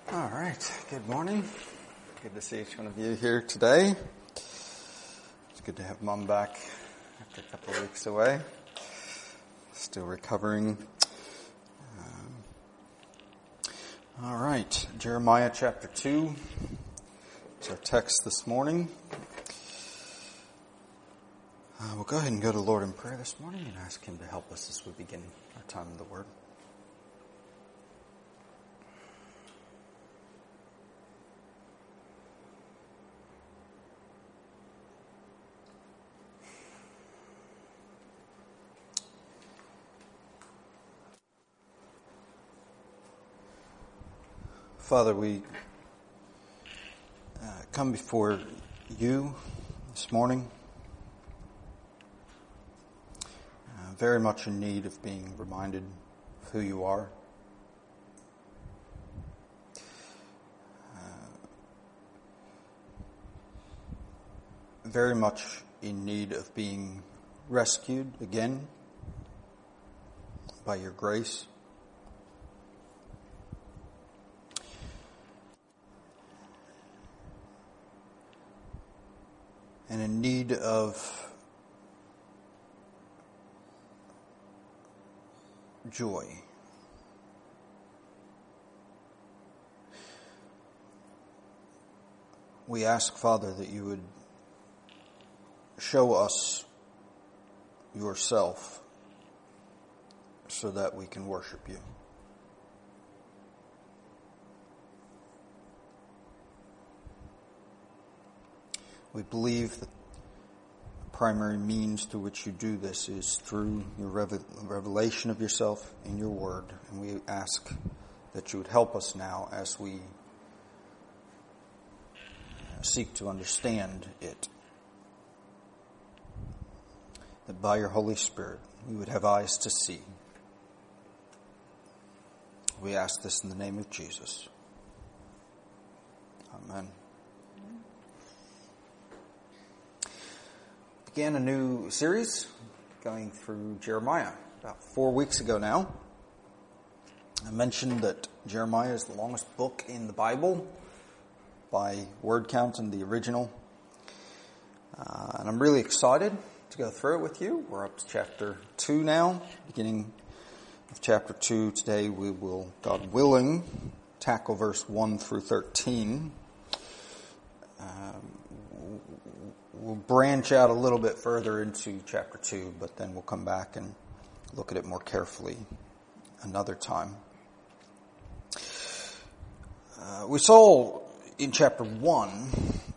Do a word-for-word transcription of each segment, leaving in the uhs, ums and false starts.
All right. Good morning. Good to see each one of you here today. It's good to have Mom back after a couple of weeks away. Still recovering. Um, all right. Jeremiah chapter two. It's our text this morning. Uh, we'll go ahead and go to the Lord in prayer this morning and ask Him to help us as we begin our time in the Word. Father, we uh, come before you this morning, uh, very much in need of being reminded of who you are. Uh, very much in need of being rescued again by your grace. And in need of joy. We ask, Father, that you would show us yourself so that we can worship you. We believe that the primary means through which you do this is through your revelation of yourself in your word. And we ask that you would help us now as we seek to understand it. That by your Holy Spirit we would have eyes to see. We ask this in the name of Jesus. Amen. Began a new series going through Jeremiah about four weeks ago now. I mentioned that Jeremiah is the longest book in the Bible by word count in the original. Uh, and I'm really excited to go through it with you. We're up to chapter two now. Beginning of chapter two today, we will, God willing, tackle verse one through thirteen. Um, We'll branch out a little bit further into chapter two, but then we'll come back and look at it more carefully another time. Uh, we saw in chapter one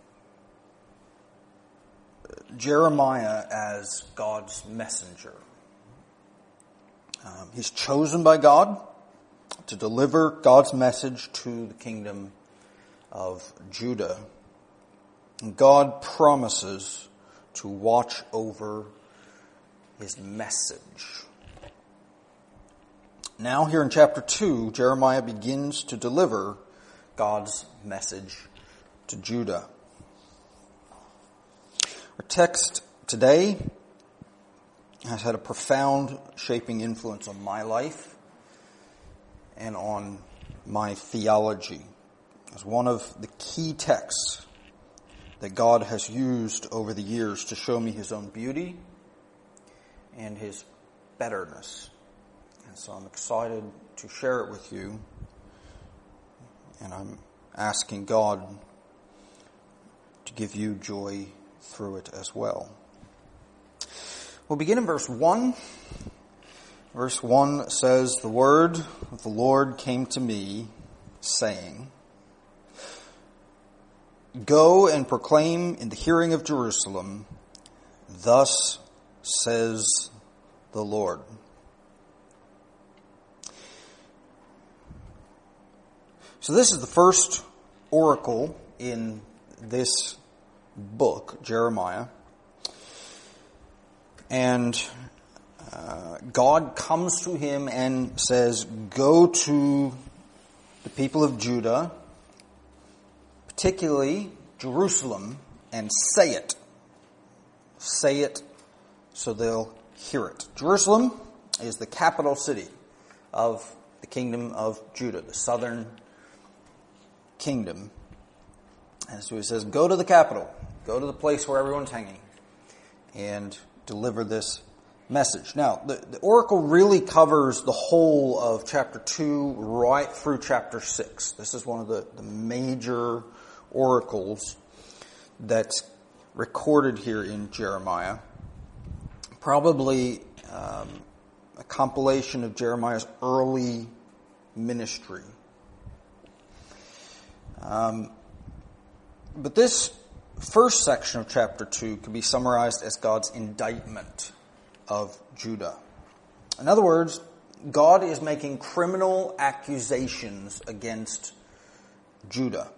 Jeremiah as God's messenger. Um, he's chosen by God to deliver God's message to the kingdom of Judah. God promises to watch over his message. Now here in chapter two, Jeremiah begins to deliver God's message to Judah. Our text today has had a profound shaping influence on my life and on my theology. It's one of the key texts that God has used over the years to show me his own beauty and his betterness. And so I'm excited to share it with you. And I'm asking God to give you joy through it as well. We'll begin in verse one. Verse one says, "The word of the Lord came to me, saying, Go and proclaim in the hearing of Jerusalem, thus says the Lord." So this is the first oracle in this book, Jeremiah. And uh, God comes to him and says, go to the people of Judah, particularly Jerusalem, and say it. Say it so they'll hear it. Jerusalem is the capital city of the kingdom of Judah, the southern kingdom. And so he says, go to the capital, go to the place where everyone's hanging, and deliver this message. Now, the, the oracle really covers the whole of chapter two right through chapter six. This is one of the, the major oracles that's recorded here in Jeremiah. Probably um, a compilation of Jeremiah's early ministry. Um, but this first section of chapter two can be summarized as God's indictment of Judah. In other words, God is making criminal accusations against Judah.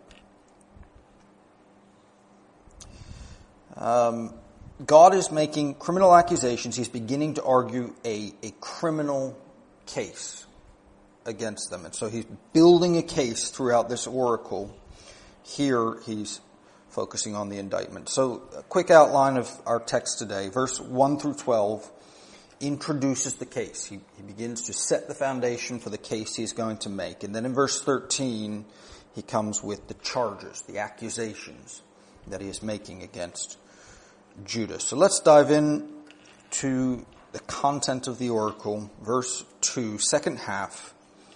Um, God is making criminal accusations. He's beginning to argue a, a criminal case against them. And so he's building a case throughout this oracle. Here he's focusing on the indictment. So a quick outline of our text today. Verse one through twelve introduces the case. He, he begins to set the foundation for the case he's going to make. And then in verse thirteen, he comes with the charges, the accusations that he is making against Judah. So let's dive in to the content of the oracle. Verse two, second half.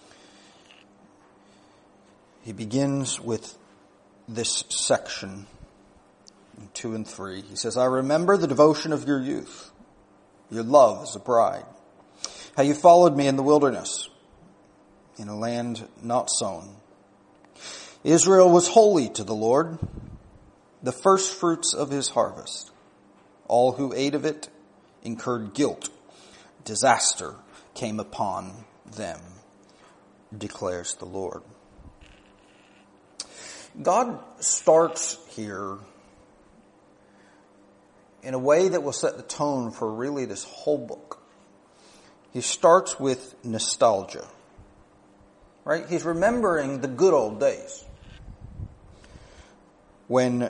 He begins with this section, in two and three. He says, I remember the devotion of your youth, your love as a bride, how you followed me in the wilderness, in a land not sown. Israel was holy to the Lord, the first fruits of his harvest. All who ate of it incurred guilt. Disaster came upon them, declares the Lord. God starts here in a way that will set the tone for really this whole book. He starts with nostalgia, right? He's remembering the good old days when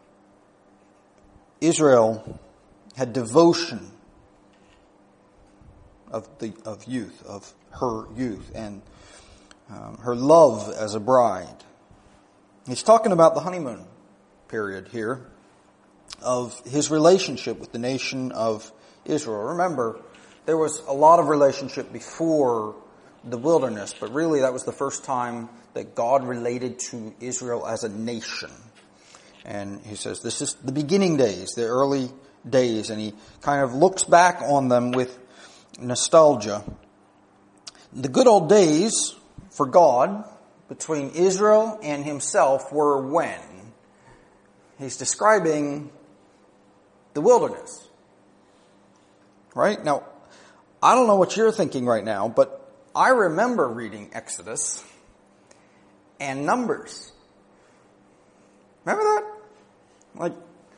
Israel had devotion of the of youth, of her youth, and um, her love as a bride. He's talking about the honeymoon period here of his relationship with the nation of Israel. Remember, there was a lot of relationship before the wilderness, but really that was the first time that God related to Israel as a nation. And he says this is the beginning days, the early days, and he kind of looks back on them with nostalgia. The good old days for God between Israel and himself were when? He's describing the wilderness. Right? Now, I don't know what you're thinking right now, but I remember reading Exodus and Numbers. Remember that? Like,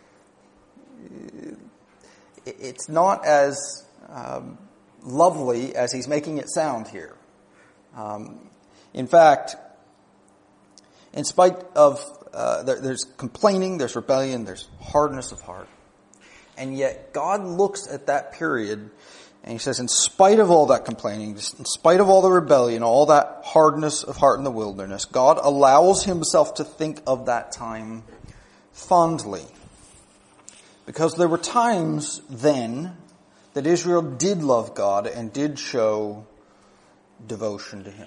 it's not as um, lovely as he's making it sound here. Um, in fact, in spite of, uh, there, there's complaining, there's rebellion, there's hardness of heart. And yet God looks at that period and he says, in spite of all that complaining, in spite of all the rebellion, all that hardness of heart in the wilderness, God allows himself to think of that time fondly. Because there were times then that Israel did love God and did show devotion to him.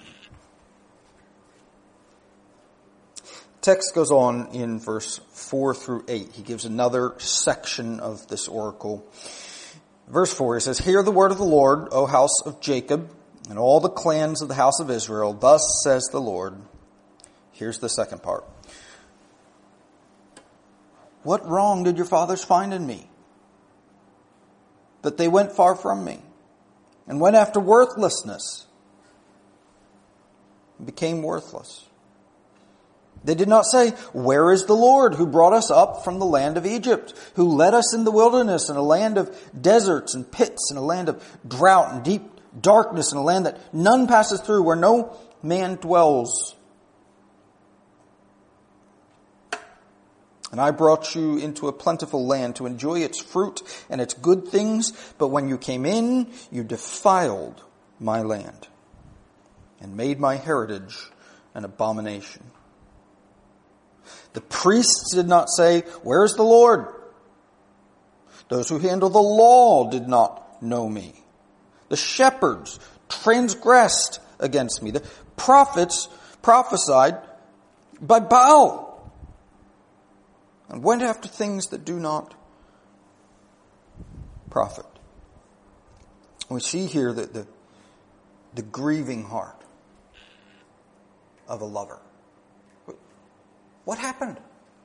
Text goes on in verse four through eight. He gives another section of this oracle. Verse four, he says, Hear the word of the Lord, O house of Jacob, and all the clans of the house of Israel. Thus says the Lord. Here's the second part. What wrong did your fathers find in me? That they went far from me, and went after worthlessness, and became worthless. They did not say, Where is the Lord who brought us up from the land of Egypt, who led us in the wilderness, in a land of deserts and pits, in a land of drought and deep darkness, in a land that none passes through, where no man dwells? And I brought you into a plentiful land to enjoy its fruit and its good things, but when you came in, you defiled my land and made my heritage an abomination. The priests did not say, "Where is the Lord?" Those who handle the law did not know me. The shepherds transgressed against me. The prophets prophesied by Baal and went after things that do not profit. We see here that the, the grieving heart of a lover. What happened?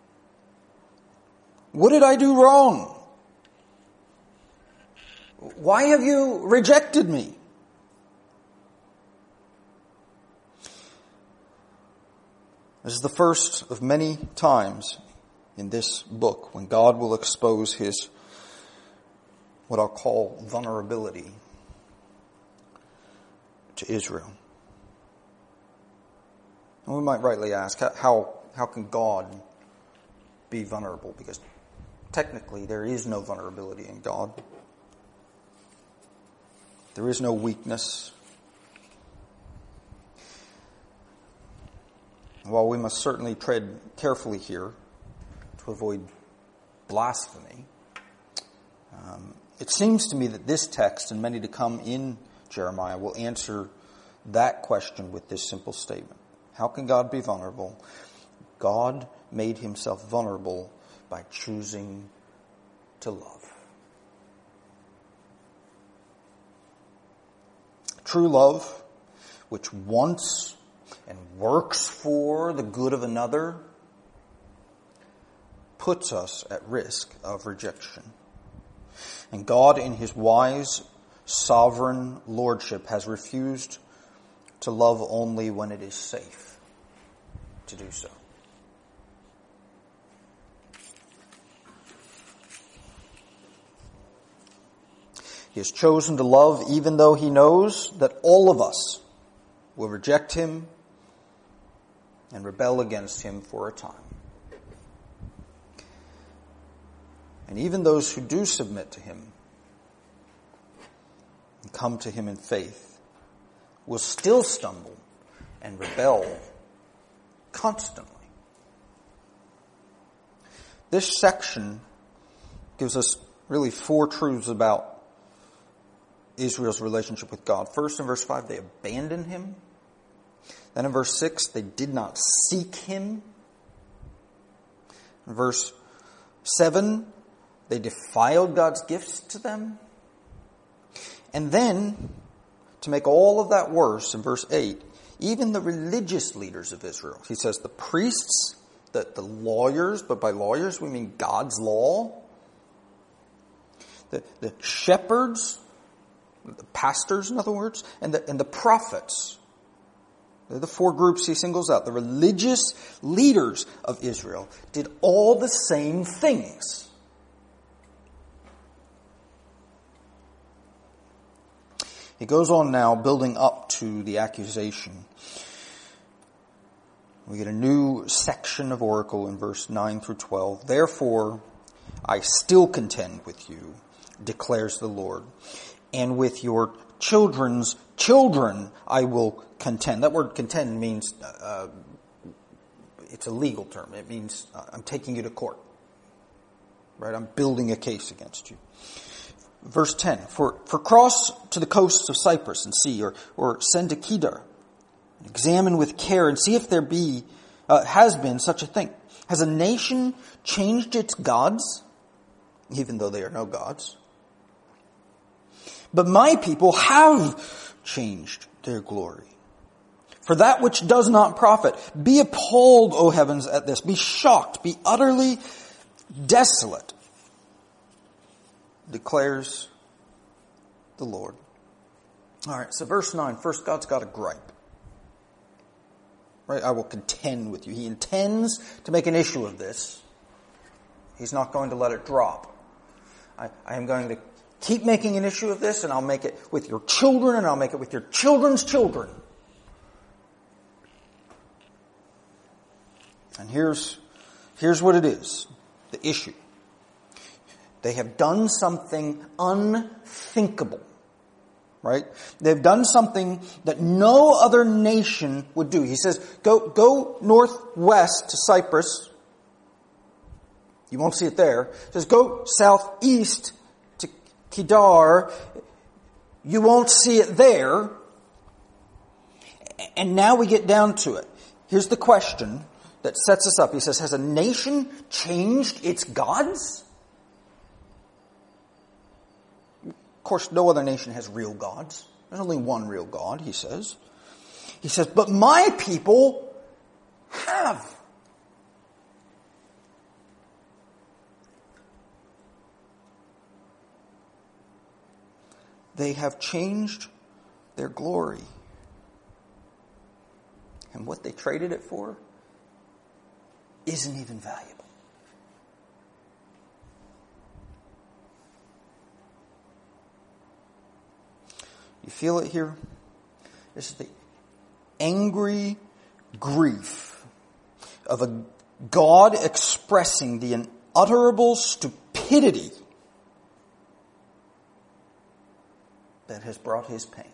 What did I do wrong? Why have you rejected me? This is the first of many times in this book when God will expose his, what I'll call, vulnerability to Israel. And we might rightly ask, how, how can God be vulnerable? Because technically there is no vulnerability in God. There is no weakness. While we must certainly tread carefully here to avoid blasphemy, um, it seems to me that this text and many to come in Jeremiah will answer that question with this simple statement. How can God be vulnerable? God made himself vulnerable by choosing to love. True love, which wants and works for the good of another, puts us at risk of rejection. And God, in his wise, sovereign lordship, has refused to love only when it is safe to do so. He has chosen to love even though he knows that all of us will reject him and rebel against him for a time. And even those who do submit to him and come to him in faith will still stumble and rebel constantly. This section gives us really four truths about Israel's relationship with God. First, in verse five, they abandoned him. Then in verse six, they did not seek him. In verse seven, they defiled God's gifts to them. And then, to make all of that worse, in verse eight, even the religious leaders of Israel, he says the priests, the, the lawyers, but by lawyers we mean God's law, the, the shepherds, the pastors, in other words, and the, and the prophets. They're the four groups he singles out. The religious leaders of Israel did all the same things. He goes on now, building up to the accusation. We get a new section of oracle in verse nine through twelve. Therefore, I still contend with you, declares the Lord. And with your children's children I will contend. That word contend means, uh, it's a legal term. It means uh, I'm taking you to court. Right? I'm building a case against you. Verse ten, for, for cross to the coasts of Cyprus and see, or, or send to Kedar, and examine with care and see if there be, uh, has been such a thing. Has a nation changed its gods, even though they are no gods? But my people have changed their glory. For that which does not profit, be appalled, O heavens, at this. Be shocked, be utterly desolate, declares the Lord. All right, so verse nine, first God's got a gripe. Right, I will contend with you. He intends to make an issue of this. He's not going to let it drop. I, I am going to keep making an issue of this, and I'll make it with your children, and I'll make it with your children's children. And here's, here's what it is, the issue. They have done something unthinkable, right? They've done something that no other nation would do. He says, go, go northwest to Cyprus, You won't see it there. It says, go southeast to Kedar. You won't see it there. And now we get down to it. Here's the question that sets us up. He says, has a nation changed its gods? Of course, no other nation has real gods. There's only one real God, he says. He says, but my people have. They have changed their glory. And what they traded it for isn't even valuable. You feel it here? This is the angry grief of a God expressing the unutterable stupidity that has brought his pain.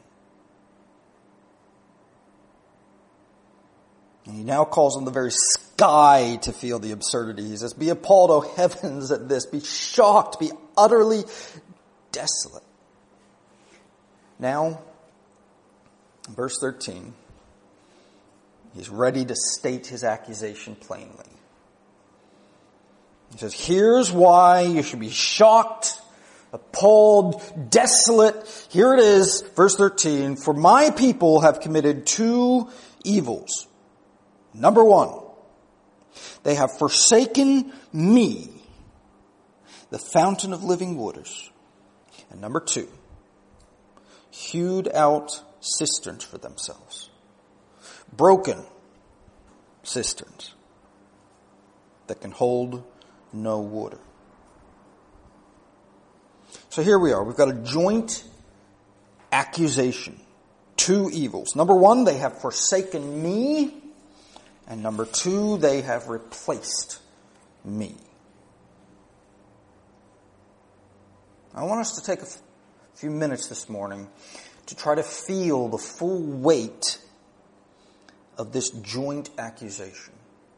And he now calls on the very sky to feel the absurdity. He says, be appalled, O heavens, at this. Be shocked, be utterly desolate. Now, in verse thirteen, he's ready to state his accusation plainly. He says, here's why you should be shocked, appalled, desolate. Here it is, verse thirteen. For my people have committed two evils. Number one, they have forsaken me, the fountain of living waters. And number two, hewed out cisterns for themselves. Broken cisterns that can hold no water. So here we are. We've got a joint accusation. Two evils. Number one, they have forsaken me. And number two, they have replaced me. I want us to take a few minutes this morning to try to feel the full weight of this joint accusation.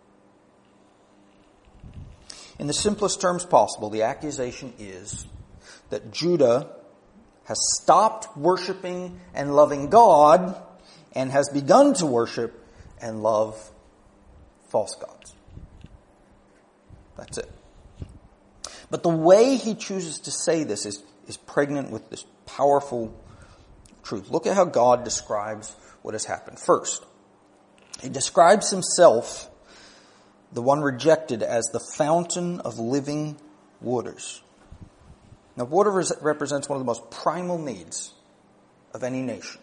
In the simplest terms possible, the accusation is that Judah has stopped worshiping and loving God and has begun to worship and love false gods. That's it. But the way he chooses to say this is, is pregnant with this powerful truth. Look at how God describes what has happened. First, he describes himself, the one rejected, as the fountain of living waters. Now, water represents one of the most primal needs of any nation.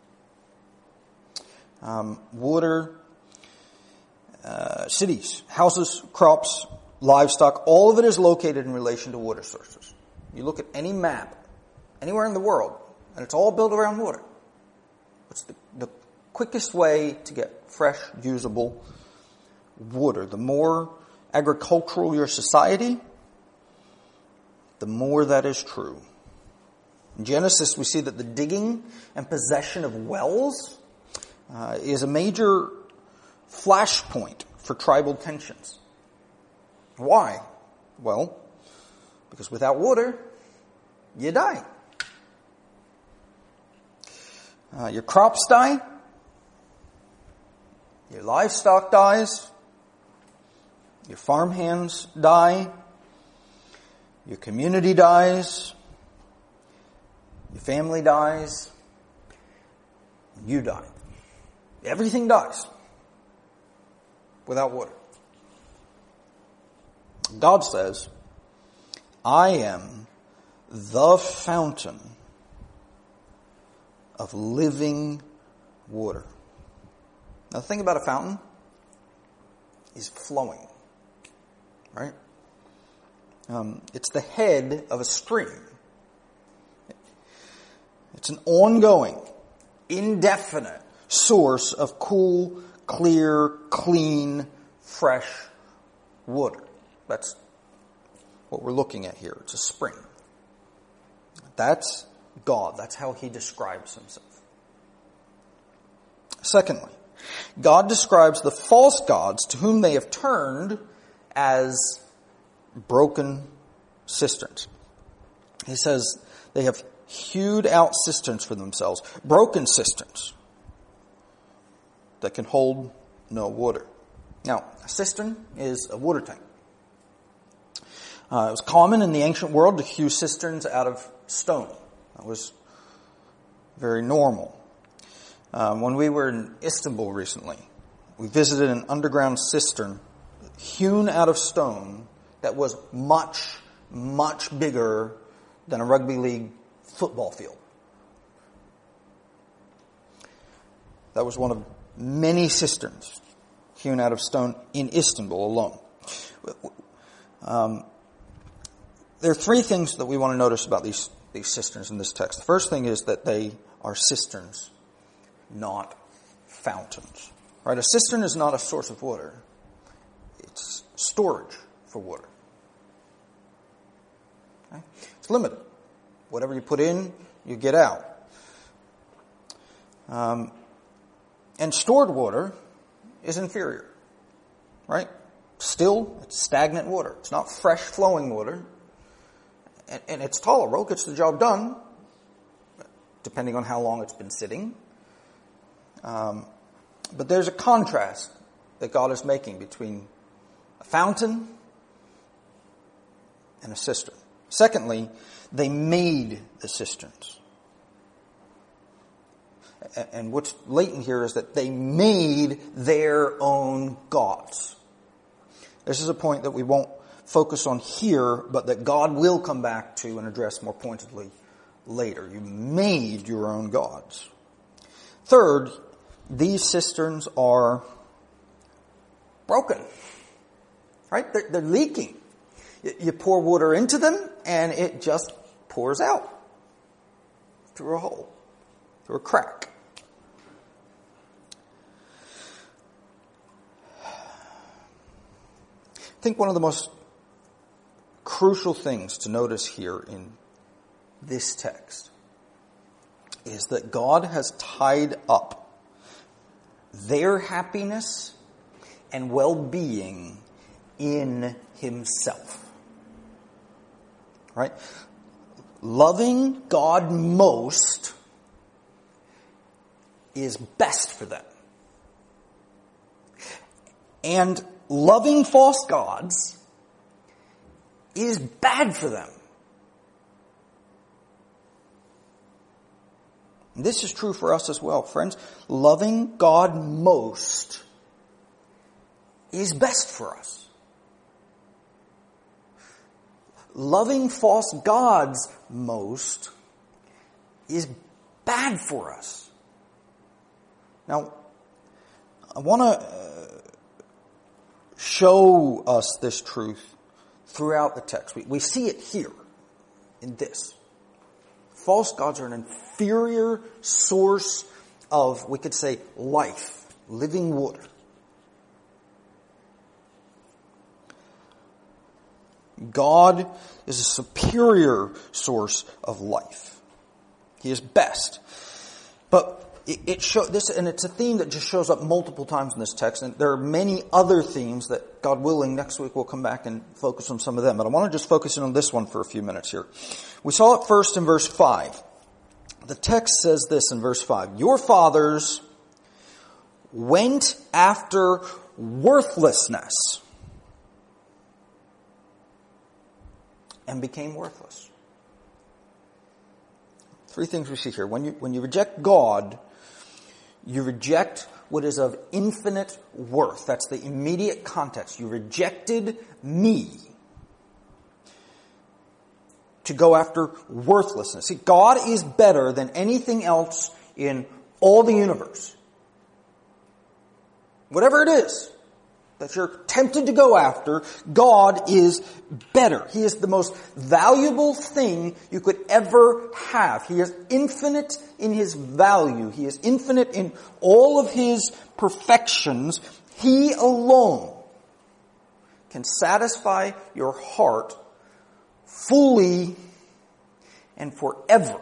Um, water, uh, cities, houses, crops, livestock, all of it is located in relation to water sources. You look at any map, anywhere in the world, and it's all built around water. What's the, the quickest way to get fresh, usable water? The more agricultural your society, the more that is true. In Genesis, we see that the digging and possession of wells uh, is a major flashpoint for tribal tensions. Why? Well, because without water, you die. Uh, your crops die. Your livestock dies. Your farmhands die. Your community dies. Your family dies. You die. Everything dies without water. God says, I am the fountain of living water. Now, the thing about a fountain is flowing, right? Um, it's the head of a stream. It's an ongoing, indefinite source of cool, clear, clean, fresh water. That's what we're looking at here. It's a spring. That's God. That's how he describes himself. Secondly, God describes the false gods to whom they have turned as broken cisterns. He says they have hewed out cisterns for themselves, broken cisterns that can hold no water. Now, a cistern is a water tank. Uh, it was common in the ancient world to hew cisterns out of stone. That was very normal. Um, when we were in Istanbul recently, we visited an underground cistern hewn out of stone that was much, much bigger than a rugby league football field. That was one of many cisterns hewn out of stone in Istanbul alone. Um, there are three things that we want to notice about these, these cisterns in this text. The first thing is that they are cisterns, not fountains. Right? A cistern is not a source of water. It's storage for water. Okay? It's limited. Whatever you put in, you get out. Um, and stored water is inferior. Right? Still, it's stagnant water. It's not fresh flowing water. And, and it's tolerable, gets the job done, depending on how long it's been sitting. Um, but there's a contrast that God is making between a fountain and a cistern. Secondly, they made the cisterns. And what's latent here is that they made their own gods. This is a point that we won't focus on here, but that God will come back to and address more pointedly later. You made your own gods. Third, these cisterns are broken. Right? They're, they're leaking. You pour water into them and it just pours out through a hole, through a crack. I think one of the most crucial things to notice here in this text is that God has tied up their happiness and well-being in Himself. Right? Loving God most is best for them. And loving false gods is bad for them. And this is true for us as well, friends. Loving God most is best for us. Loving false gods most is bad for us. Now, I want to uh, show us this truth throughout the text. We, we see it here in this. False gods are an inferior source of, we could say, life, living water. God is a superior source of life. He is best. But it, it show this, and it's a theme that just shows up multiple times in this text, and there are many other themes that, God willing, next week we'll come back and focus on some of them. But I want to just focus in on this one for a few minutes here. We saw it first in verse five. The text says this in verse five. Your fathers went after worthlessness and became worthless. Three things we see here. When you, when you reject God, you reject what is of infinite worth. That's the immediate context. You rejected me to go after worthlessness. See, God is better than anything else in all the universe. Whatever it is that you're tempted to go after, God is better. He is the most valuable thing you could ever have. He is infinite in His value. He is infinite in all of His perfections. He alone can satisfy your heart fully and forever.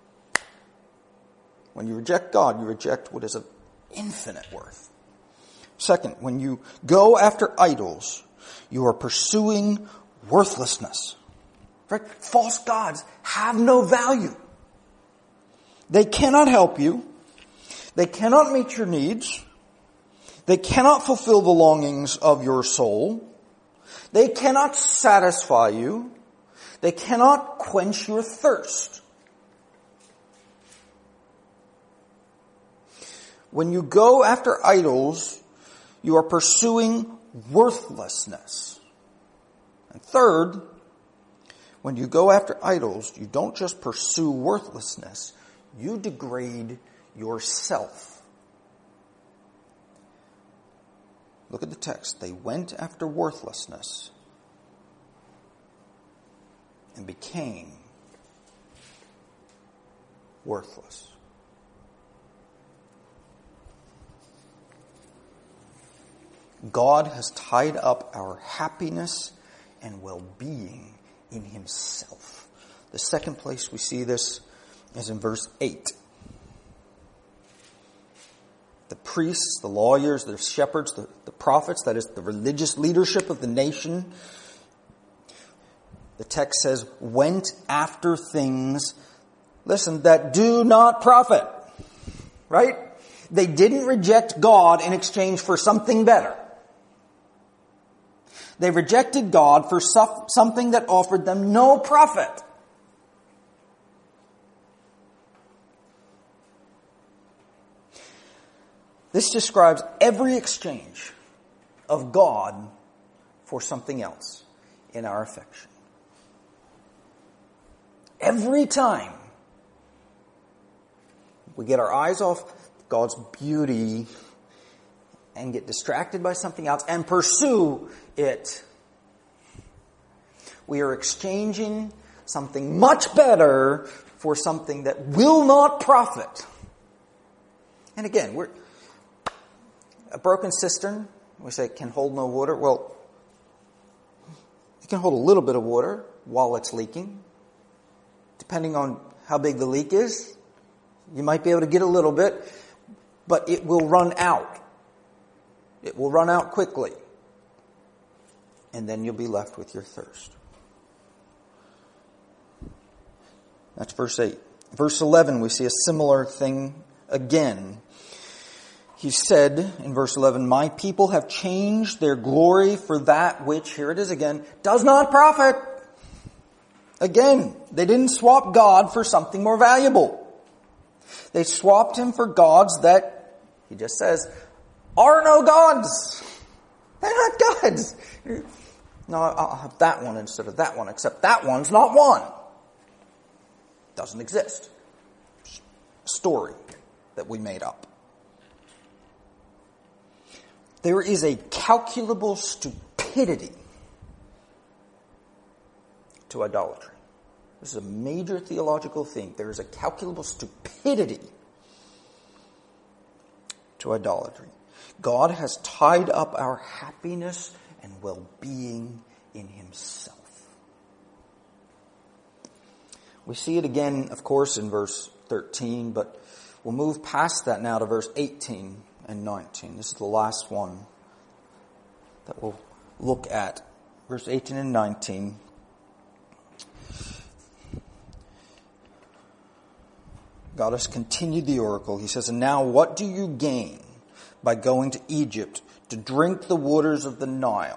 When you reject God, you reject what is of infinite worth. Second, when you go after idols, you are pursuing worthlessness. Right? False gods have no value. They cannot help you. They cannot meet your needs. They cannot fulfill the longings of your soul. They cannot satisfy you. They cannot quench your thirst. When you go after idols, you are pursuing worthlessness. And third, when you go after idols, you don't just pursue worthlessness, you degrade yourself. Look at the text. They went after worthlessness and became worthless. God has tied up our happiness and well-being in himself. The second place we see this is in verse eight. The priests, the lawyers, the shepherds, the, the prophets, that is the religious leadership of the nation, the text says, went after things, listen, that do not profit. Right? They didn't reject God in exchange for something better. They rejected God for something that offered them no profit. This describes every exchange of God for something else in our affection. Every time we get our eyes off God's beauty and get distracted by something else and pursue it, we are exchanging something much better for something that will not profit. And again, we're a broken cistern, we say, can hold no water. Well, it can hold a little bit of water while it's leaking. Depending on how big the leak is, you might be able to get a little bit, but it will run out. It will run out quickly. And then you'll be left with your thirst. That's verse eight. Verse eleven, we see a similar thing again. He said in verse eleven, my people have changed their glory for that which, here it is again, does not profit. Again, they didn't swap God for something more valuable. They swapped him for gods that, he just says, are no gods. They're not gods. No, I'll have that one instead of that one, except that one's not one. Doesn't exist. A story that we made up. There is a calculable stupidity to idolatry. This is a major theological theme. There is a calculable stupidity to idolatry. God has tied up our happiness and well-being in himself. We see it again, of course, in verse thirteen, but we'll move past that now to verse eighteen and nineteen. This is the last one that we'll look at. Verse eighteen and nineteen. God has continued the oracle. He says, and now what do you gain by going to Egypt to drink the waters of the Nile?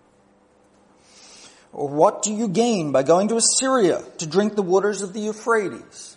Or what do you gain by going to Assyria to drink the waters of the Euphrates?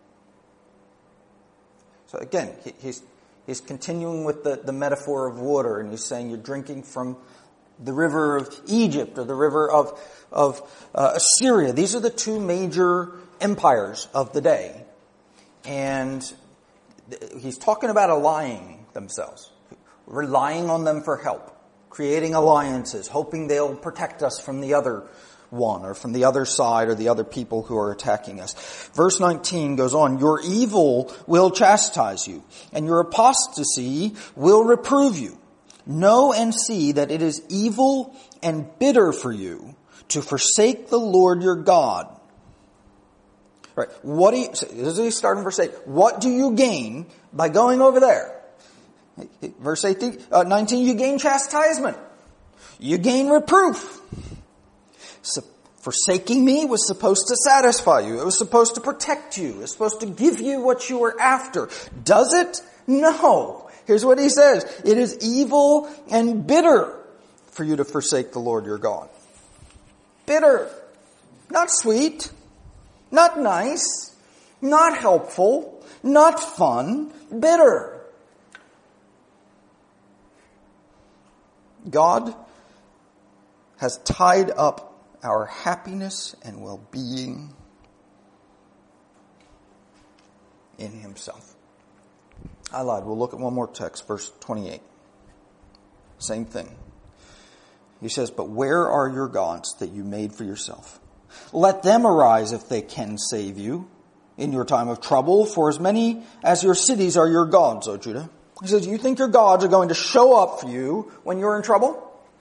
So again, he, he's, he's continuing with the, the metaphor of water, and he's saying you're drinking from the river of Egypt or the river of, of uh, Assyria. These are the two major empires of the day. And he's talking about allying themselves, relying on them for help, creating alliances, hoping they'll protect us from the other one or from the other side or the other people who are attacking us. Verse nineteen goes on, your evil will chastise you, and your apostasy will reprove you. Know and see that it is evil and bitter for you to forsake the Lord your God. Right. What do you, this is starting verse eight. What do you gain by going over there? verse eighteen, uh, nineteen, you gain chastisement. You gain reproof. So, forsaking me was supposed to satisfy you. It was supposed to protect you. It was supposed to give you what you were after. Does it? No. Here's what he says. It is evil and bitter for you to forsake the Lord your God. Bitter. Not sweet. Not nice. Not helpful. Not fun. Bitter. God has tied up our happiness and well-being in himself. I lied. We'll look at one more text, verse twenty-eight. Same thing. He says, but where are your gods that you made for yourself? Let them arise if they can save you in your time of trouble, for as many as your cities are your gods, O Judah. He says, you think your gods are going to show up for you when you're in trouble?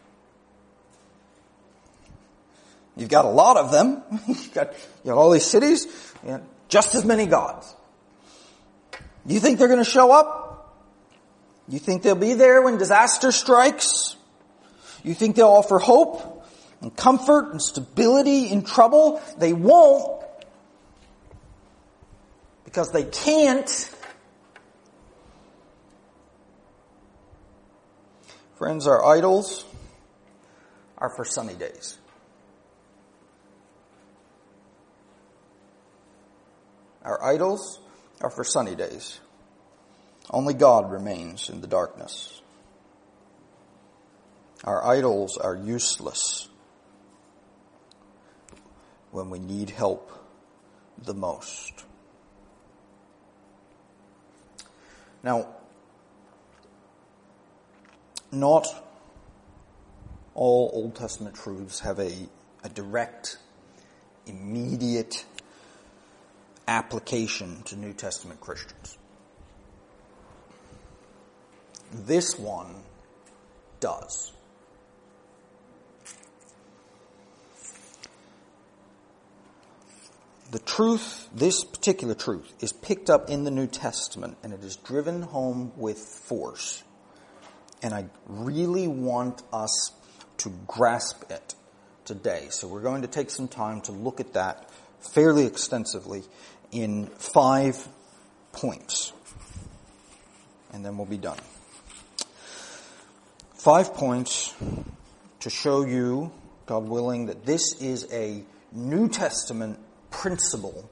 You've got a lot of them. You've got you know, all these cities, you know, just as many gods. You think they're going to show up? You think they'll be there when disaster strikes? You think they'll offer hope and comfort and stability in trouble? They won't. Because they can't. Friends, our idols are for sunny days. Our idols are for sunny days. Only God remains in the darkness. Our idols are useless when we need help the most. Now, not all Old Testament truths have a, a direct, immediate application to New Testament Christians. This one does. The truth, this particular truth, is picked up in the New Testament and it is driven home with force. And I really want us to grasp it today. So we're going to take some time to look at that fairly extensively in five points. And then we'll be done. Five points to show you, God willing, that this is a New Testament principle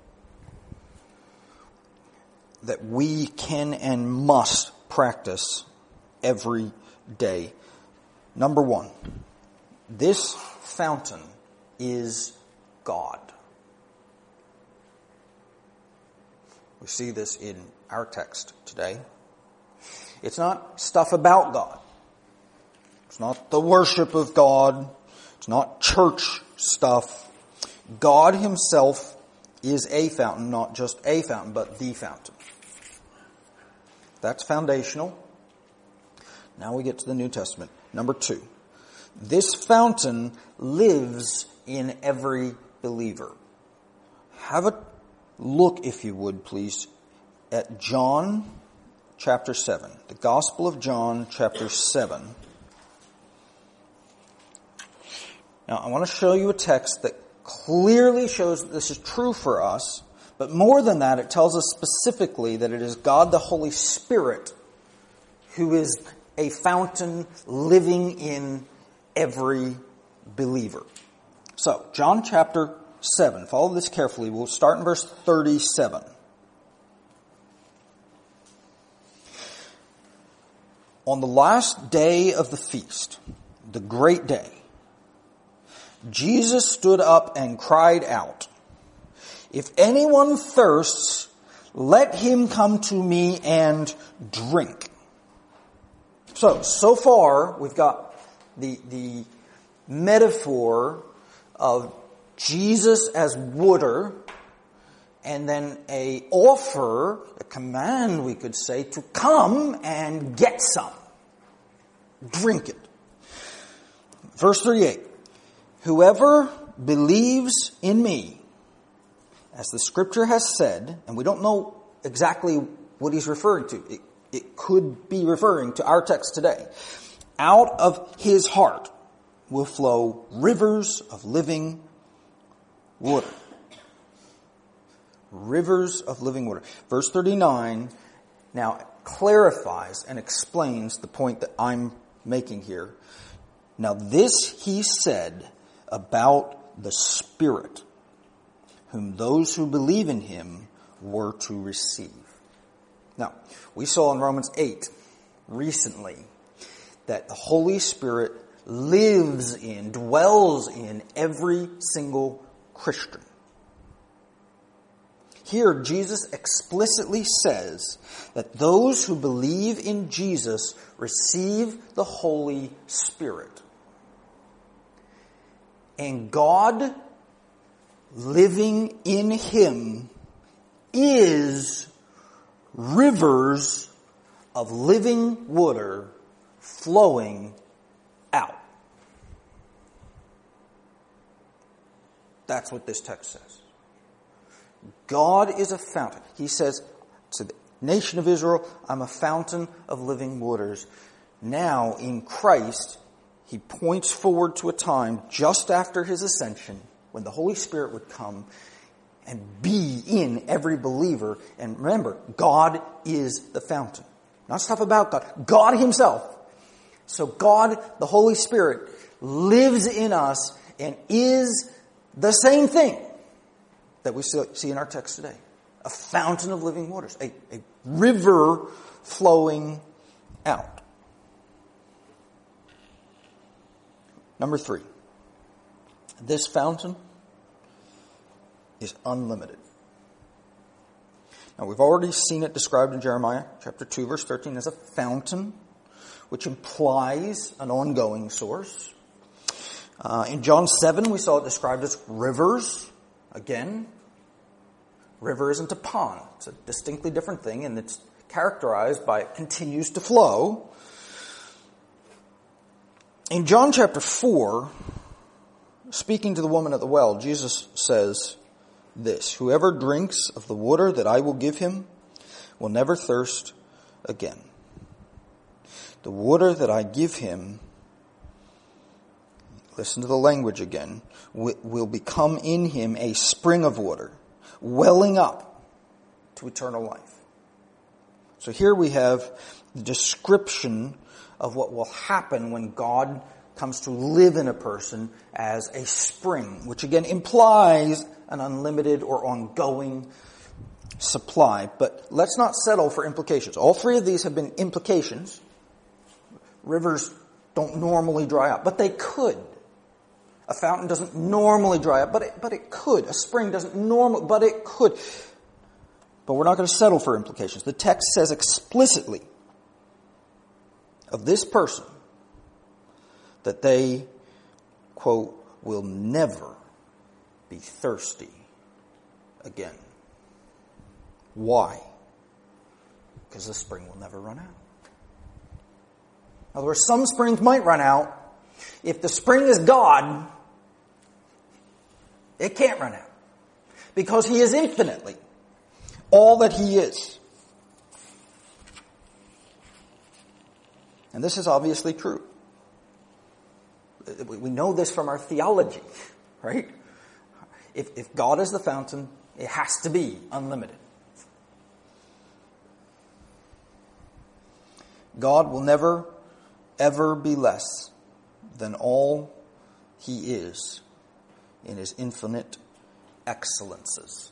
that we can and must practice every day. Number one, this fountain is God. We see this in our text today. It's not stuff about God. It's not the worship of God. It's not church stuff. God himself is a fountain, not just a fountain, but the fountain. That's foundational. Now we get to the New Testament. Number two, this fountain lives in every believer. Have a look, if you would, please, at John chapter seven. The Gospel of John chapter seven. Now, I want to show you a text that clearly shows that this is true for us, but more than that, it tells us specifically that it is God the Holy Spirit who is a fountain living in every believer. So, John chapter seven. Follow this carefully. We'll start in verse thirty-seven. On the last day of the feast, the great day, Jesus stood up and cried out, "If anyone thirsts, let him come to me and drink." So, so far, we've got the, the metaphor of Jesus as water, and then a offer, a command, we could say, to come and get some. Drink it. Verse thirty-eight. Whoever believes in me, as the scripture has said, and we don't know exactly what he's referring to. It it could be referring to our text today. Out of his heart will flow rivers of living water. Rivers of living water. Verse thirty-nine now clarifies and explains the point that I'm making here. Now this he said about the Spirit, whom those who believe in him were to receive. Now, we saw in Romans eight recently that the Holy Spirit lives in, dwells in every single Christian. Here, Jesus explicitly says that those who believe in Jesus receive the Holy Spirit. And God, living in him, is rivers of living water flowing out. That's what this text says. God is a fountain. He says to the nation of Israel, I'm a fountain of living waters. Now, in Christ, he points forward to a time just after his ascension when the Holy Spirit would come and be in every believer. And remember, God is the fountain. Not stuff about God. God himself. So God, the Holy Spirit, lives in us and is the same thing that we see in our text today. A fountain of living waters. A, a river flowing out. Number three. This fountain is unlimited. Now, we've already seen it described in Jeremiah chapter two, verse thirteen as a fountain, which implies an ongoing source. Uh, in John seven, we saw it described as rivers. Again, river isn't a pond. It's a distinctly different thing, and it's characterized by it continues to flow. In John chapter four, speaking to the woman at the well, Jesus says this, whoever drinks of the water that I will give him will never thirst again. The water that I give him, listen to the language again, will become in him a spring of water, welling up to eternal life. So here we have the description of what will happen when God comes to live in a person as a spring, which again implies an unlimited or ongoing supply. But let's not settle for implications. All three of these have been implications. Rivers don't normally dry up, but they could. A fountain doesn't normally dry up, but it, but it could. A spring doesn't normally, but it could. But we're not going to settle for implications. The text says explicitly of this person that they, quote, will never be thirsty again. Why? Because the spring will never run out. In other words, some springs might run out. If the spring is God, it can't run out. Because he is infinitely all that he is. And this is obviously true. We know this from our theology, right? If, if God is the fountain, it has to be unlimited. God will never, ever be less than all he is in his infinite excellences.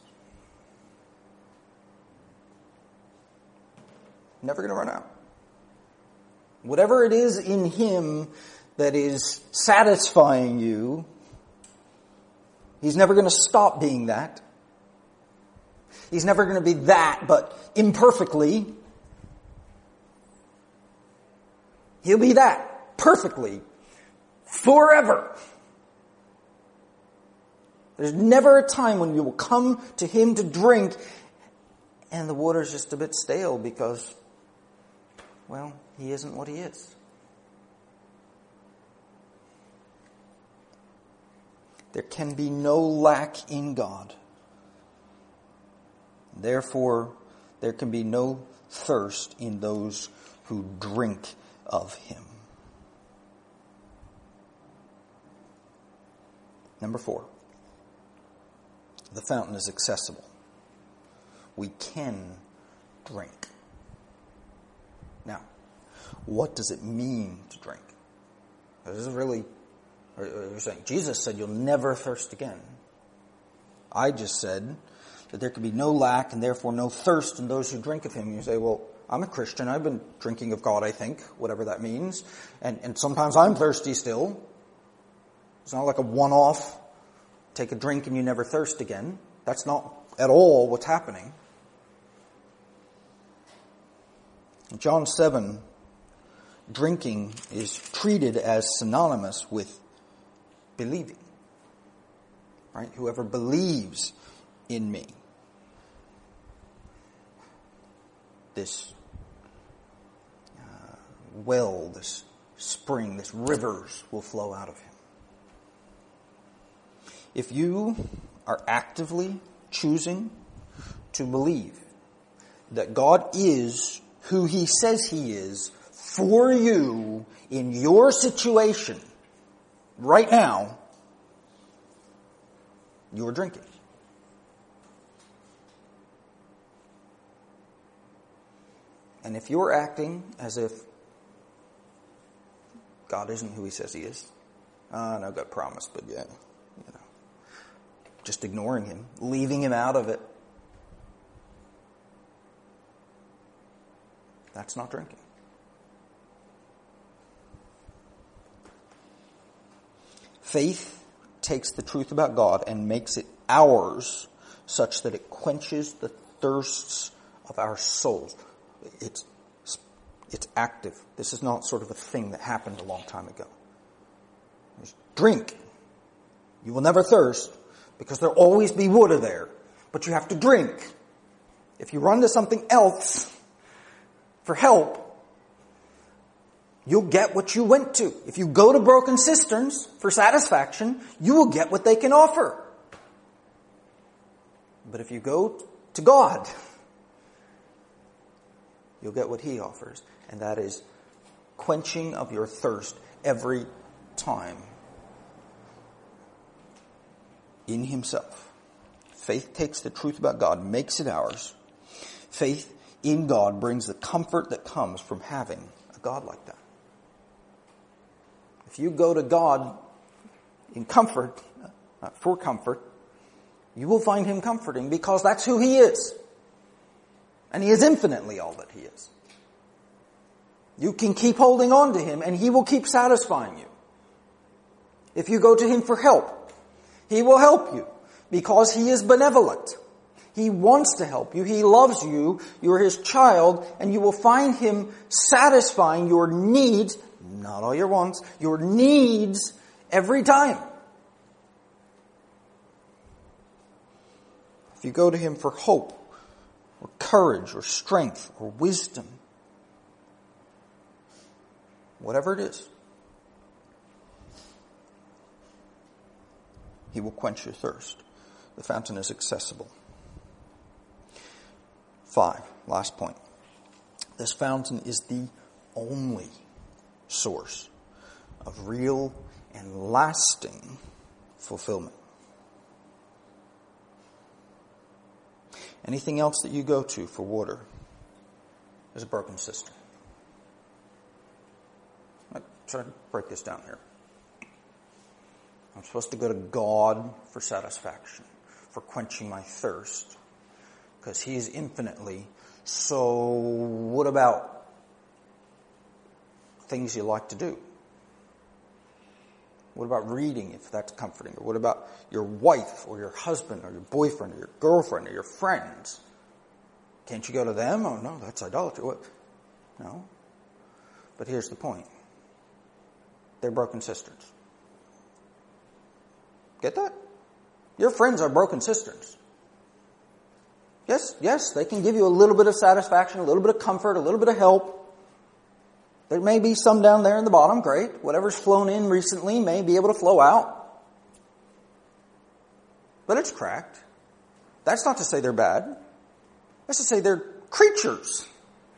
Never going to run out. Whatever it is in him that is satisfying you, he's never going to stop being that. He's never going to be that, but imperfectly. He'll be that perfectly forever. There's never a time when you will come to him to drink and the water's just a bit stale because, well, he isn't what he is. There can be no lack in God. Therefore, there can be no thirst in those who drink of him. Number four, the fountain is accessible. We can drink. Now, what does it mean to drink? This is really, you're saying, Jesus said you'll never thirst again. I just said that there could be no lack and therefore no thirst in those who drink of him. You say, well, I'm a Christian. I've been drinking of God, I think, whatever that means. And, and sometimes I'm thirsty still. It's not like a one-off, take a drink and you never thirst again. That's not at all what's happening. In John seven, drinking is treated as synonymous with believing. Right? Whoever believes in me. This uh, well, this spring, this rivers will flow out of him. If you are actively choosing to believe that God is who he says he is for you in your situation right now, you're drinking. And if you're acting as if God isn't who he says he is, I know God promised, but yeah, you know, just ignoring him, leaving him out of it, that's not drinking. Faith takes the truth about God and makes it ours such that it quenches the thirsts of our souls. It's, it's active. This is not sort of a thing that happened a long time ago. Just drink. You will never thirst because there'll always be water there. But you have to drink. If you run to something else for help, you'll get what you went to. If you go to broken cisterns for satisfaction, you will get what they can offer. But if you go to God, you'll get what he offers, and that is quenching of your thirst every time in himself. Faith takes the truth about God, makes it ours. Faith in God brings the comfort that comes from having a God like that. If you go to God in comfort, not for comfort, you will find him comforting because that's who he is. And he is infinitely all that he is. You can keep holding on to him and he will keep satisfying you. If you go to him for help, he will help you because he is benevolent. He wants to help you. He loves you. You're his child, and you will find him satisfying your needs, not all your wants, your needs every time. If you go to him for hope, or courage, or strength, or wisdom, whatever it is, he will quench your thirst. The fountain is accessible. Five, last point. This fountain is the only source of real and lasting fulfillment. Anything else that you go to for water is a broken cistern. I'm trying to break this down here. I'm supposed to go to God for satisfaction, for quenching my thirst, because he is infinitely. So what about things you like to do? What about reading, if that's comforting? Or what about your wife or your husband or your boyfriend or your girlfriend or your friends? Can't you go to them? Oh no, that's idolatry. What? No. But here's the point. They're broken cisterns. Get that? Your friends are broken cisterns. Yes, yes, they can give you a little bit of satisfaction, a little bit of comfort, a little bit of help. There may be some down there in the bottom, great. Whatever's flown in recently may be able to flow out. But it's cracked. That's not to say they're bad. That's to say they're creatures.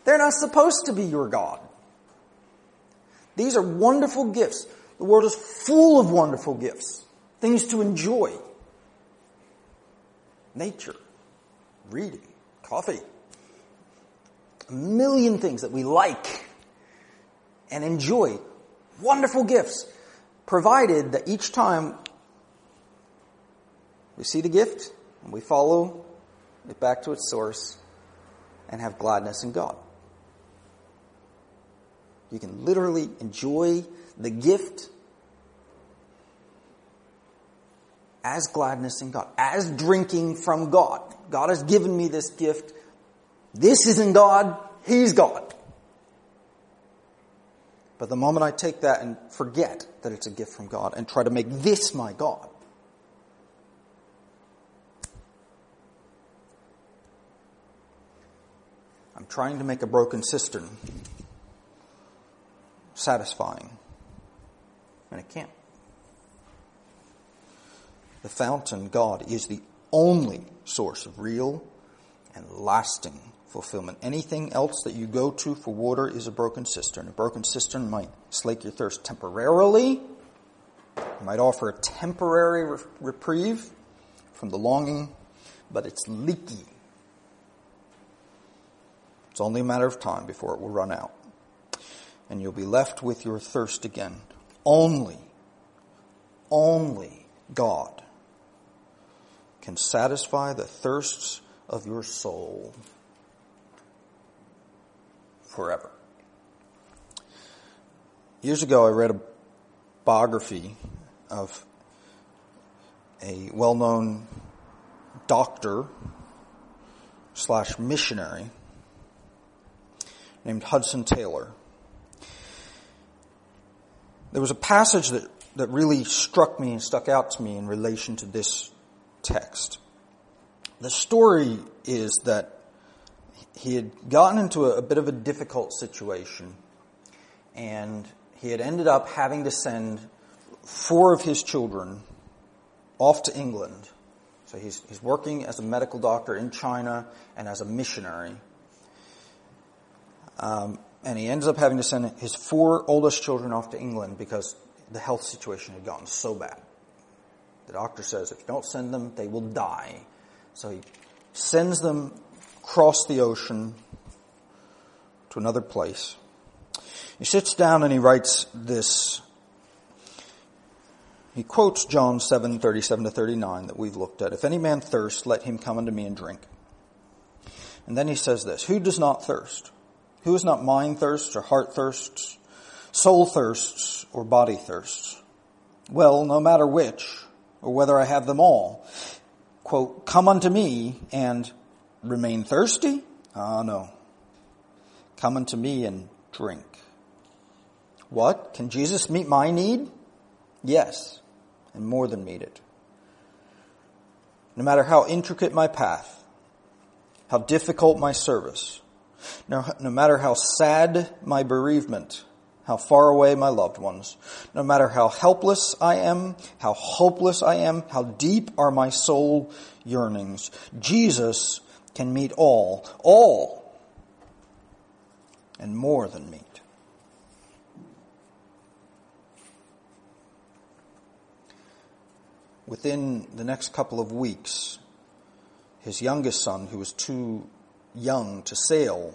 They're not supposed to be your God. These are wonderful gifts. The world is full of wonderful gifts. Things to enjoy. Nature, reading, coffee. A million things that we like and enjoy. Wonderful gifts. Provided that each time we see the gift and we follow it back to its source and have gladness in God. You can literally enjoy the gift as gladness in God, as drinking from God. God has given me this gift. This isn't God, He's God. But the moment I take that and forget that it's a gift from God and try to make this my God, I'm trying to make a broken cistern satisfying, and it can't. The fountain, God, is the only source of real and lasting fulfillment. Anything else that you go to for water is a broken cistern. A broken cistern might slake your thirst temporarily. It might offer a temporary re- reprieve from the longing, but it's leaky. It's only a matter of time before it will run out. And you'll be left with your thirst again. Only, only God can satisfy the thirsts of your soul forever. Years ago, I read a biography of a well-known doctor slash missionary named Hudson Taylor. There was a passage that, that really struck me and stuck out to me in relation to this text. The story is that he had gotten into a, a bit of a difficult situation, and he had ended up having to send four of his children off to England. So he's, he's working as a medical doctor in China and as a missionary. Um, and he ends up having to send his four oldest children off to England because the health situation had gotten so bad. The doctor says if you don't send them, they will die. So he sends them across the ocean to another place. He sits down and he writes this. He quotes John seven, thirty-seven to thirty-nine that we've looked at. If any man thirst, let him come unto me and drink. And then he says this, who does not thirst? Who is not mind thirsts or heart thirsts, soul thirsts or body thirsts? Well, no matter which, or whether I have them all, quote, come unto me and remain thirsty? Ah, no. Come unto me and drink. What? Can Jesus meet my need? Yes, and more than meet it. No matter how intricate my path, how difficult my service, no, no matter how sad my bereavement, how far away my loved ones, no matter how helpless I am, how hopeless I am, how deep are my soul yearnings, Jesus can meet all, all, and more than meet. Within the next couple of weeks, his youngest son, who was too young to sail,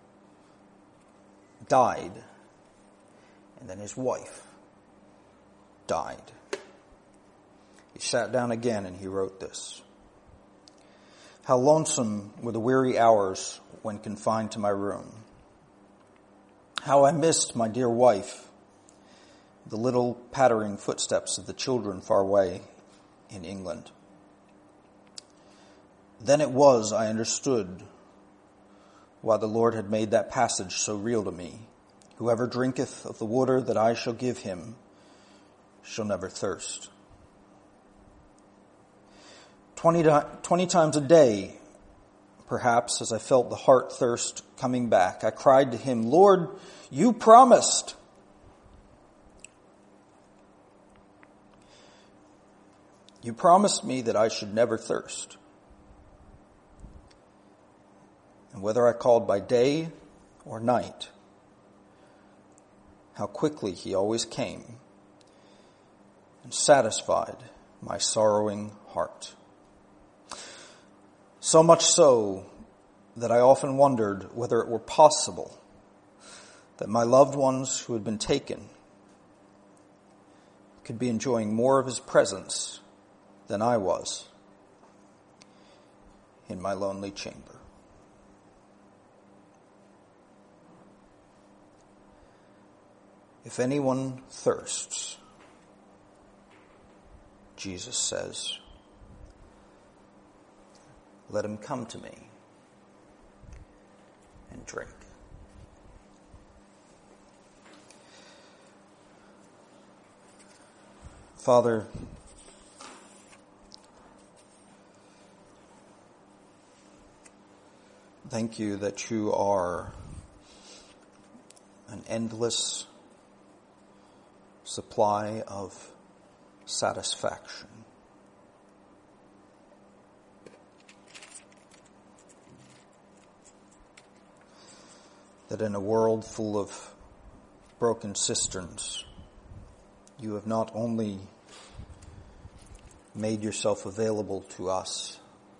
died. And then his wife died. He sat down again and he wrote this. How lonesome were the weary hours when confined to my room. How I missed my dear wife, the little pattering footsteps of the children far away in England. Then it was I understood why the Lord had made that passage so real to me. Whoever drinketh of the water that I shall give him shall never thirst. Twenty, twenty times a day, perhaps, as I felt the heart thirst coming back, I cried to him, Lord, you promised. You promised me that I should never thirst. And whether I called by day or night, how quickly he always came and satisfied my sorrowing heart. So much so that I often wondered whether it were possible that my loved ones who had been taken could be enjoying more of his presence than I was in my lonely chamber. If anyone thirsts, Jesus says, let him come to me and drink. Father, thank you that you are an endless supply of satisfaction. That in a world full of broken cisterns, you have not only made yourself available to us,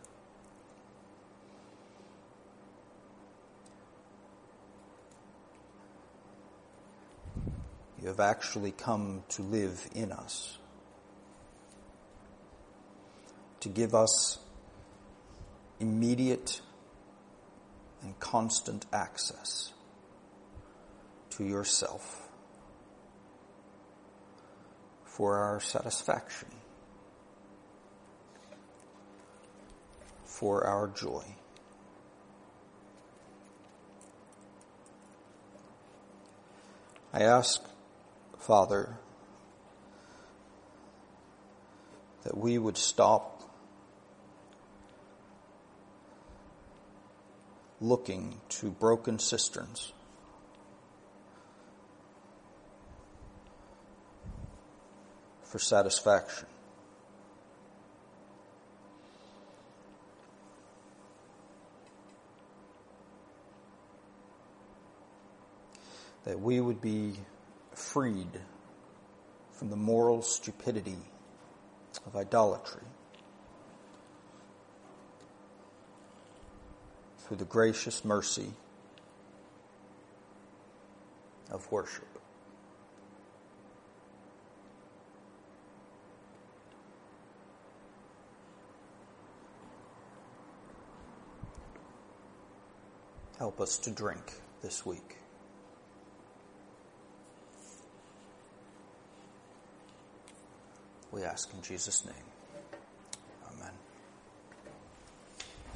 you have actually come to live in us, to give us immediate and constant access to yourself for our satisfaction, for our joy. I ask, Father, that we would stop looking to broken cisterns for satisfaction. That we would be freed from the moral stupidity of idolatry through the gracious mercy of worship. Help us to drink this week. We ask in Jesus' name.